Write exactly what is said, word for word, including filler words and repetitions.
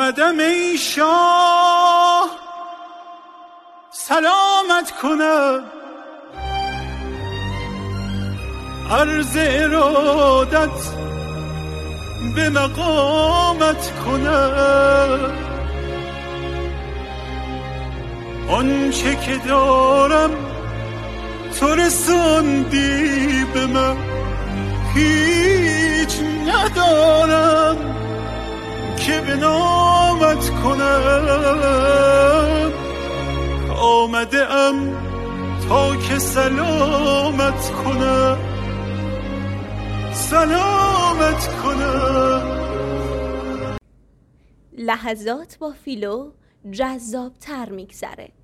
آمدم ای شاه سلامت کنم، عرض ارادت به مقامت کنم. آنچه که دارم تو رساندی به من، هیچ ندارم که به نامت کنم. آمده ام تا که سلامت کنم، سلامت کنم. لحظات با فیلو جذاب تر میگذره.